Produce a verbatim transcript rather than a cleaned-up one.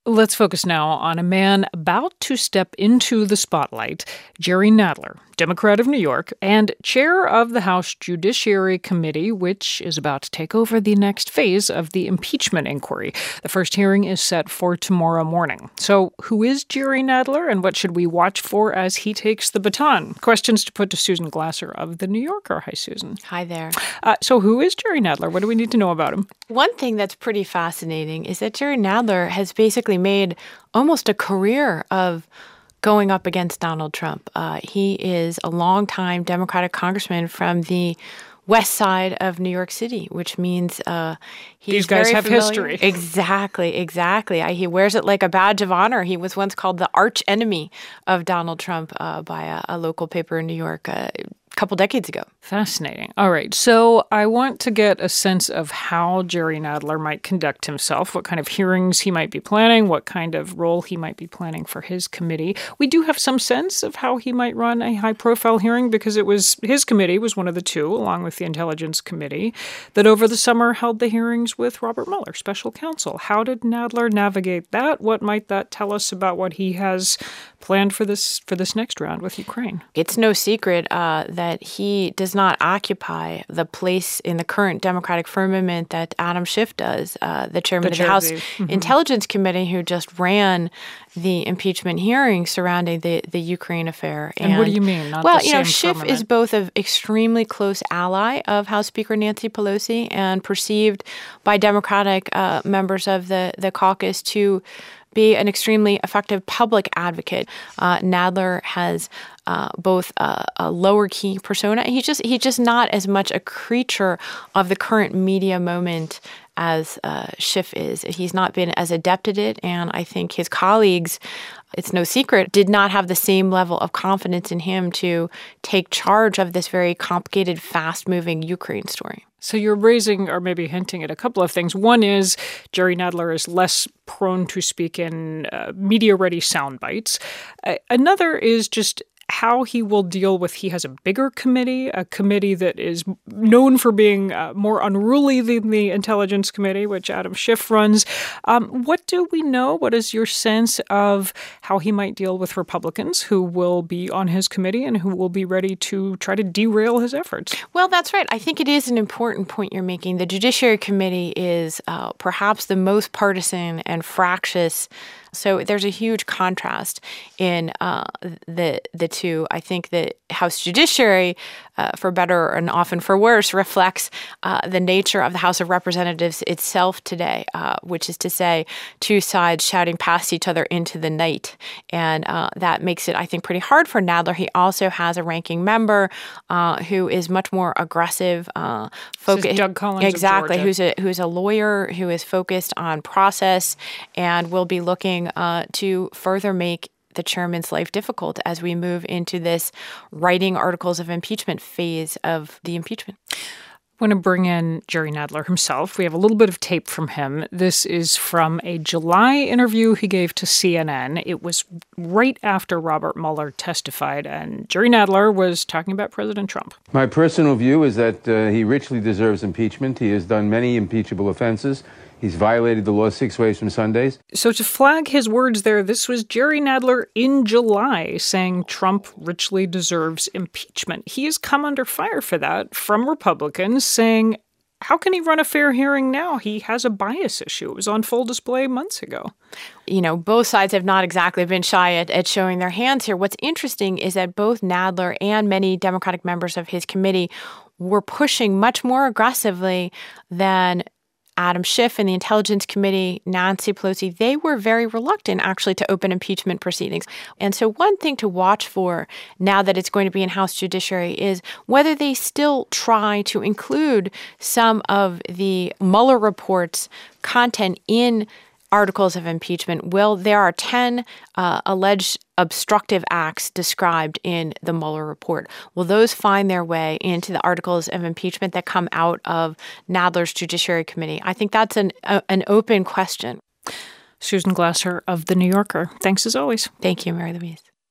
Let's focus now on a man about to step into the spotlight, Jerry Nadler, Democrat of New York and chair of the House Judiciary Committee, which is about to take over the next phase of the impeachment inquiry. The first hearing is set for tomorrow morning. So who is Jerry Nadler and what should we watch for as he takes the baton? Questions to put to Susan Glasser of The New Yorker. Hi, Susan. Hi there. Uh, so who is Jerry Nadler? What do we need to know about him? One thing that's pretty fascinating is that Jerry Nadler has basically made almost a career of going up against Donald Trump. Uh, he is a longtime Democratic congressman from the west side of New York City, which means uh, he's These guys very have familiar. history. Exactly, exactly. I, he wears it like a badge of honor. He was once called the arch enemy of Donald Trump uh, by a, a local paper in New York uh, a couple decades ago. Fascinating. All right. So I want to get a sense of how Jerry Nadler might conduct himself, what kind of hearings he might be planning, what kind of role he might be planning for his committee. We do have some sense of how he might run a high-profile hearing because it was his committee was one of the two, along with the Intelligence Committee, that over the summer held the hearings with Robert Mueller, special counsel. How did Nadler navigate that? What might that tell us about what he has planned for this for this next round with Ukraine? It's no secret uh, that he does not occupy the place in the current Democratic firmament that Adam Schiff does, uh, the chairman The of the chair House of the- mhm. Intelligence Committee, who just ran the impeachment hearing surrounding the, the Ukraine affair. And what do you mean? Not well, the you know, same Schiff firmament? is both an extremely close ally of House Speaker Nancy Pelosi and perceived by Democratic uh, members of the, the caucus to be an extremely effective public advocate. Uh, Nadler has uh, both a, a lower key persona. He's just he's just not as much a creature of the current media moment as uh, Schiff is. He's not been as adept at it, and I think his colleagues, it's no secret, did not have the same level of confidence in him to take charge of this very complicated, fast-moving Ukraine story. So you're raising or maybe hinting at a couple of things. One is Jerry Nadler is less prone to speak in uh, media-ready sound bites. Uh, another is just how he will deal with, he has a bigger committee, a committee that is known for being uh, more unruly than the Intelligence Committee, which Adam Schiff runs. Um, what do we know? What is your sense of how he might deal with Republicans who will be on his committee and who will be ready to try to derail his efforts? Well, that's right. I think it is an important point you're making. The Judiciary Committee is uh, perhaps the most partisan and fractious. So there's a huge contrast in uh, the the two. I think that House Judiciary, uh, for better and often for worse, reflects uh, the nature of the House of Representatives itself today, uh, which is to say two sides shouting past each other into the night. And uh, that makes it, I think, pretty hard for Nadler. He also has a ranking member uh, who is much more aggressive. Uh, This is Doug Collins of Exactly, Georgia. who's a, who's a lawyer who is focused on process and will be looking uh, to further make the chairman's life difficult as we move into this writing articles of impeachment phase of the impeachment. I want to bring in Jerry Nadler himself. We have a little bit of tape from him. This is from a July interview he gave to C N N. It was right after Robert Mueller testified, and Jerry Nadler was talking about President Trump. My personal view is that uh, he richly deserves impeachment. He has done many impeachable offenses. He's violated the law six ways from Sundays. So to flag his words there, this was Jerry Nadler in July saying Trump richly deserves impeachment. He has come under fire for that from Republicans saying, how can he run a fair hearing now? He has a bias issue. It was on full display months ago. You know, both sides have not exactly been shy at, at showing their hands here. What's interesting is that both Nadler and many Democratic members of his committee were pushing much more aggressively than Adam Schiff and the Intelligence Committee, Nancy Pelosi. They were very reluctant, actually, to open impeachment proceedings. And so one thing to watch for now that it's going to be in House Judiciary is whether they still try to include some of the Mueller report's content in articles of impeachment. Well, there are ten uh, alleged obstructive acts described in the Mueller report. Will those find their way into the articles of impeachment that come out of Nadler's Judiciary Committee? I think that's an a, an open question. Susan Glasser of The New Yorker. Thanks as always. Thank you, Mary Louise.